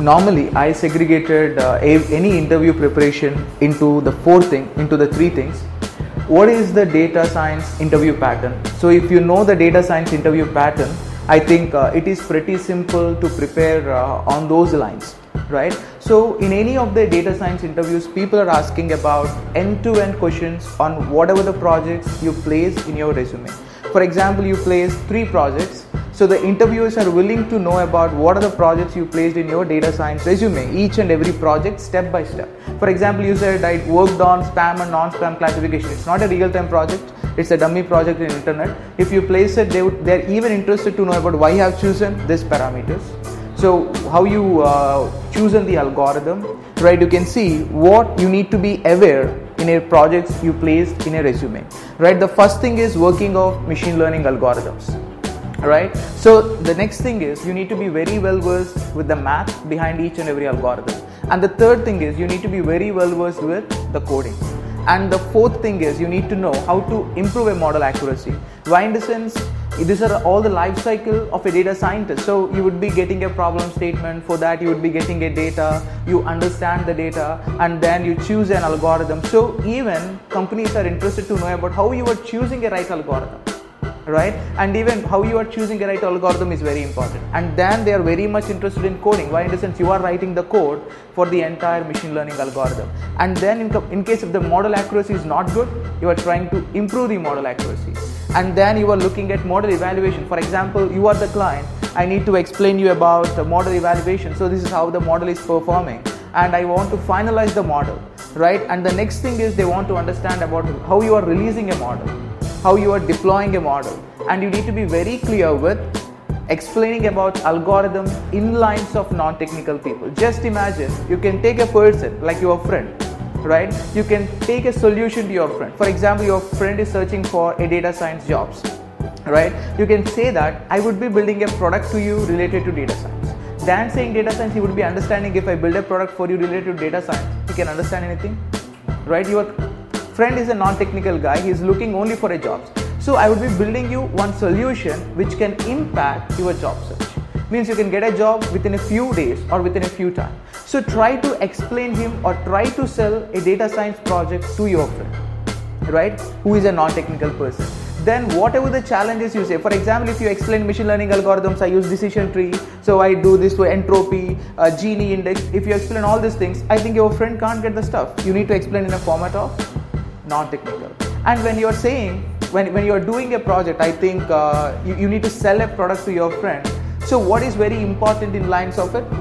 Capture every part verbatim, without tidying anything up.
normally I segregated uh, a, any interview preparation into the four thing, into the three things. What is the data science interview pattern? So if you know the data science interview pattern, I think uh, it is pretty simple to prepare uh, on those lines, right? So in any of the data science interviews, people are asking about end-to-end questions on whatever the projects you place in your resume. For example, you place three projects. So the interviewers are willing to know about what are the projects you placed in your data science resume, each and every project step by step. For example, you said I worked on spam and non-spam classification. It's not a real-time project, it's a dummy project in internet. If you place it, they would, they're even interested to know about why you have chosen these parameters. So how you uh, chosen the algorithm, right? You can see what you need to be aware in a projects you placed in a resume, right? The first thing is working of machine learning algorithms. Right. So the next thing is you need to be very well versed with the math behind each and every algorithm. And the third thing is you need to be very well versed with the coding. And the fourth thing is you need to know how to improve a model accuracy. Why in the sense, these are all the life cycle of a data scientist. So you would be getting a problem statement. For that you would be getting a data, you understand the data, and then you choose an algorithm. So even companies are interested to know about how you are choosing a right algorithm. Right, and even how you are choosing a right algorithm is very important. And then they are very much interested in coding. Why in the sense you are writing the code for the entire machine learning algorithm. And then in, in case if the model accuracy is not good, you are trying to improve the model accuracy. And then you are looking at model evaluation. For example, you are the client. I need to explain you about the model evaluation. So this is how the model is performing, and I want to finalize the model, right? And the next thing is they want to understand about how you are releasing a model, how you are deploying a model, and you need to be very clear with explaining about algorithm in lines of non-technical people. Just imagine you can take a person like your friend, right? You can take a solution to your friend. For example, your friend is searching for a data science jobs, right? You can say that I would be building a product to you related to data science. Dan saying data science, he would be understanding if I build a product for you related to data science, he can understand anything, right? Your friend is a non-technical guy, he is looking only for a job. So I would be building you one solution which can impact your job search. Means you can get a job within a few days or within a few times. So try to explain him or try to sell a data science project to your friend, right, who is a non-technical person. Then whatever the challenges you say, for example, if you explain machine learning algorithms, I use decision tree, so I do this for entropy, uh, Gini index. If you explain all these things, I think your friend can't get the stuff. You need to explain in a format of non-technical. And when you're saying, when, when you're doing a project, I think uh, you, you need to sell a product to your friend. So what is very important in lines of it?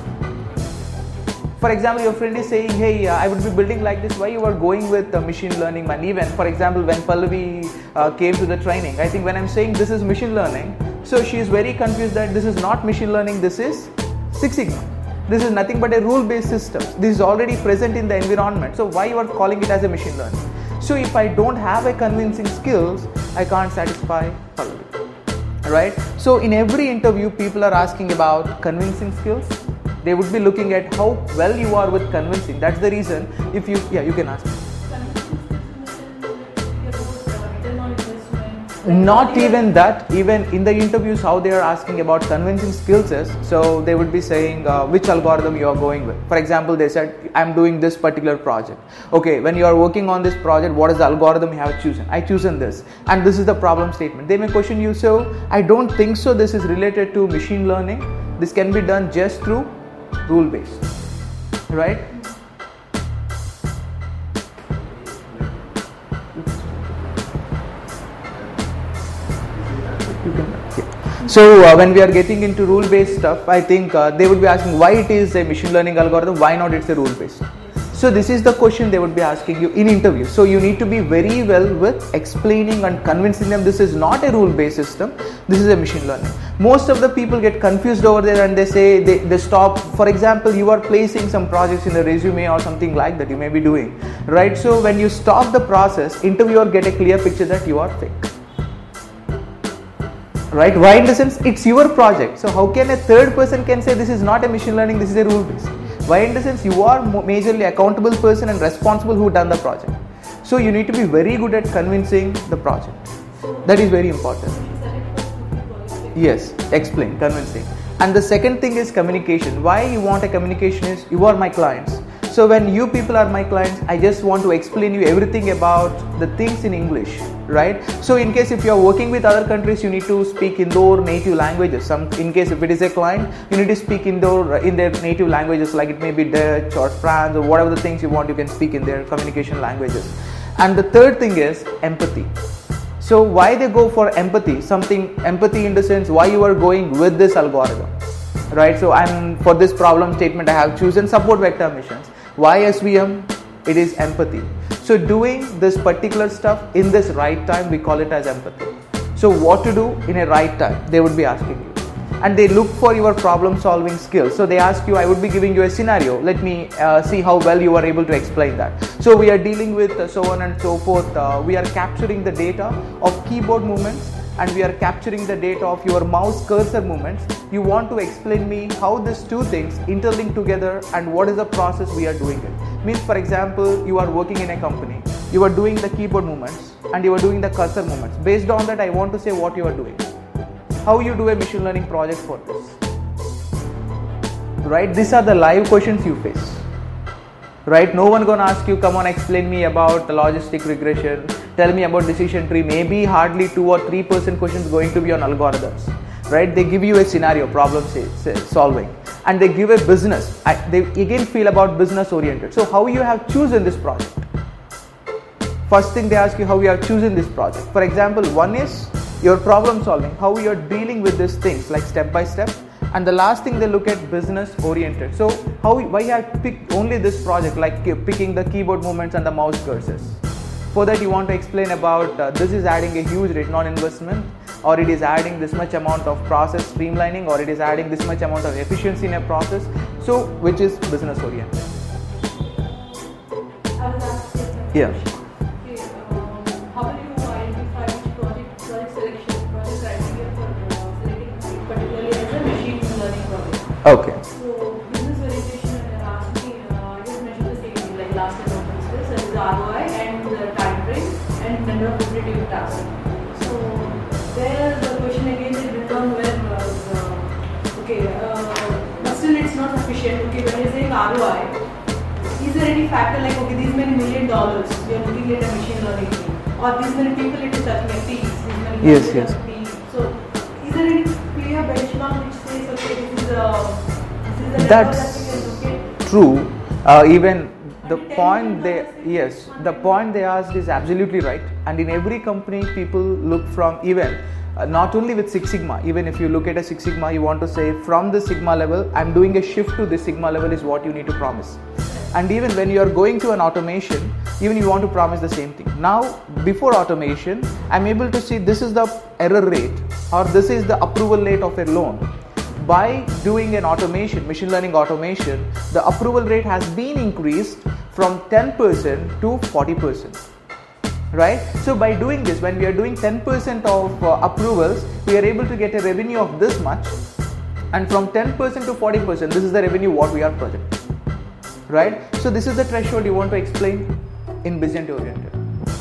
For example, your friend is saying, hey, uh, I would be building like this. Why you are going with uh, machine learning? And even, for example, when Pallavi uh, came to the training, I think when I'm saying this is machine learning, so she is very confused that this is not machine learning, this is Six Sigma. This is nothing but a rule-based system. This is already present in the environment. So why you are calling it as a machine learning? So if I don't have a convincing skills, I can't satisfy Pallavi, right? So in every interview, people are asking about convincing skills. They would be looking at how well you are with convincing. That's the reason. If you, yeah, you can ask me. Not even that, even in the interviews, how they are asking about convincing skills is, so they would be saying uh, which algorithm you are going with. For example, they said, I'm doing this particular project. Okay, when you are working on this project, what is the algorithm you have chosen? I chosen this, and this is the problem statement. They may question you, so I don't think so this is related to machine learning. This can be done just through rule based, right? So uh, when we are getting into rule based stuff, I think uh, they would be asking why it is a machine learning algorithm, why not it's a rule based. So this is the question they would be asking you in interview. So you need to be very well with explaining and convincing them this is not a rule based system, this is a machine learning. Most of the people get confused over there and they say they, they stop. For example, you are placing some projects in a resume or something like that you may be doing, right? So when you stop the process, interviewer get a clear picture that you are fake. Right? Why in the sense it's your project. So how can a third person can say this is not a machine learning, this is a rule based? Why in the sense you are majorly accountable person and responsible who done the project. So you need to be very good at convincing the project. That is very important. Yes, explain, convincing. And the second thing is communication. Why you want a communication is you are my clients. So when you people are my clients, I just want to explain you everything about the things in English, right? So in case if you are working with other countries, you need to speak in their native languages. Some, in case if it is a client, you need to speak in their in their native languages, like it may be Dutch or France or whatever the things you want, you can speak in their communication languages. And the third thing is empathy. So why they go for empathy? Something empathy in the sense why you are going with this algorithm, right? So I'm for this problem statement I have chosen support vector missions. Why S V M? It is empathy. So doing this particular stuff in this right time, we call it as empathy. So what to do in a right time, they would be asking you. And they look for your problem solving skills. So they ask you, I would be giving you a scenario. Let me uh, see how well you are able to explain that. So we are dealing with uh, so on and so forth. Uh, we are capturing the data of keyboard movements and we are capturing the data of your mouse cursor movements. You want to explain me how these two things interlink together and what is the process we are doing it. Means for example, you are working in a company. You are doing the keyboard movements and you are doing the cursor movements. Based on that, I want to say what you are doing. How you do a machine learning project for this. Right? These are the live questions you face. Right? No one gonna ask you, come on, explain me about the logistic regression. Tell me about decision tree. Maybe hardly two or three percent questions going to be on algorithms. Right? They give you a scenario, problem solving, and they give a business. They again feel about business oriented. So how you have chosen this project? First thing they ask you how you have chosen this project. For example, one is your problem solving, how you are dealing with these things like step by step. And the last thing they look at business oriented. So how why you have picked only this project, like picking the keyboard movements and the mouse cursors. For that you want to explain about uh, this is adding a huge return on investment, or it is adding this much amount of process streamlining, or it is adding this much amount of efficiency in a process. So which is business oriented. I was asking Yeah. Okay, um, how do you identify which project, project selection, project criteria for uh, selecting particularly as a machine learning project? Okay. So business orientation, and asking, uh, I just mentioned the same thing like last time of business, that is the R O I and the time frame and number of repetitive tasks. So there the question again is returned where uh, uh, okay, uh, but still it's not sufficient. Okay, when you're saying R O I, is there any factor like, okay, these many million dollars, we are looking at a machine learning team, or these many people it is touching at T's, these many Yes, people yes. at T's. So, is there any clear benchmark which says, okay, this is a, this is a That's level that we can look at? true. Uh, even the point they, yes, the point they asked is absolutely right. And in every company, people look from even, uh, not only with Six Sigma, even if you look at a Six Sigma, you want to say from the Sigma level, I'm doing a shift to this Sigma level is what you need to promise. And even when you are going to an automation, even you want to promise the same thing. Now, before automation, I'm able to see this is the error rate or this is the approval rate of a loan. By doing an automation, machine learning automation, the approval rate has been increased from ten percent to forty percent. Right? So by doing this, when we are doing ten percent of uh, approvals, we are able to get a revenue of this much. And from ten percent to forty percent, this is the revenue what we are projecting. Right? So this is the threshold you want to explain in business oriented.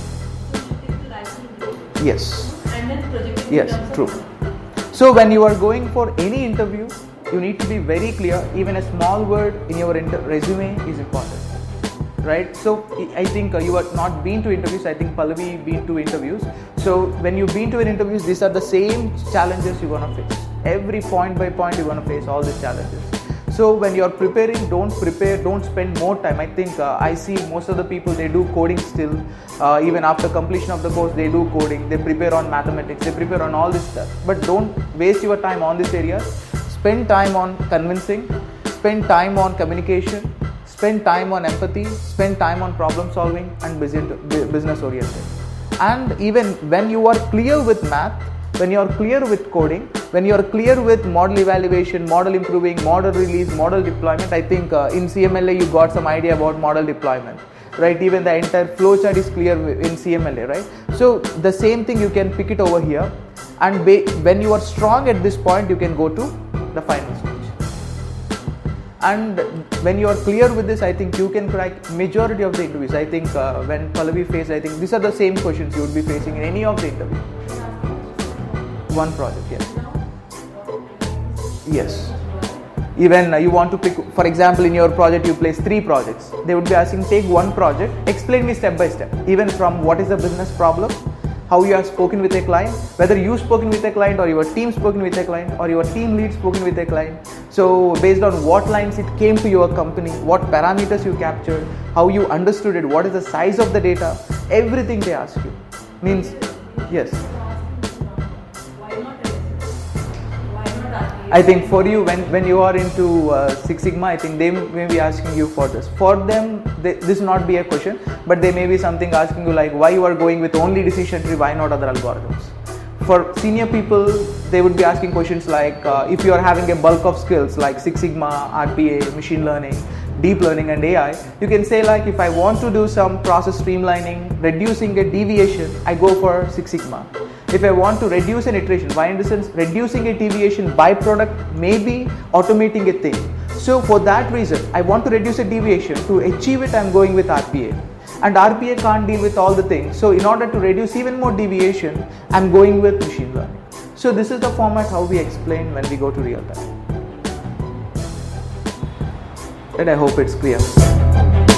Yes. And then project. Yes, true. So when you are going for any interview, you need to be very clear. Even a small word in your inter- resume is important. Right? So I think uh, you have not been to interviews. I think Pallavi been to interviews. So when you've been to an interviews, these are the same challenges you're gonna face. Every point by point you're gonna face all these challenges. So when you're preparing, don't prepare, don't spend more time. I think uh, I see most of the people, they do coding still. Uh, even after completion of the course, they do coding. They prepare on mathematics, they prepare on all this stuff. But don't waste your time on this area. Spend time on convincing, spend time on communication, spend time on empathy, spend time on problem solving and business oriented. And even when you are clear with math, when you are clear with coding, when you are clear with model evaluation, model improving, model release, model deployment, I think uh, in C M L A you got some idea about model deployment, right? Even the entire flowchart is clear in C M L A, right? So the same thing you can pick it over here, and ba- when you are strong at this point, you can go to the final stage. And when you are clear with this, I think you can crack majority of the interviews. I think uh, when Pallavi faced, I think these are the same questions you would be facing in any of the interviews. One project, yes. Yes. Even uh, you want to pick, for example, in your project you place three projects. They would be asking, take one project, explain me step by step, even from what is the business problem, how you have spoken with a client, whether you spoken with a client or your team spoken with a client or your team lead spoken with a client. So based on what lines it came to your company, what parameters you captured, how you understood it, what is the size of the data, everything they ask you. Means, yes. I think for you, when, when you are into uh, Six Sigma, I think they may be asking you for this. For them, they, this not be a question, but they may be something asking you like, why you are going with only decision tree, why not other algorithms? For senior people, they would be asking questions like, uh, if you are having a bulk of skills like Six Sigma, R P A, machine learning, deep learning and A I, you can say like, if I want to do some process streamlining, reducing a deviation, I go for Six Sigma. If I want to reduce an iteration, why in the sense reducing a deviation byproduct may be automating a thing. So for that reason, I want to reduce a deviation. To achieve it, I am going with R P A. And R P A can't deal with all the things. So in order to reduce even more deviation, I am going with machine learning. So this is the format how we explain when we go to real time. And I hope it's clear.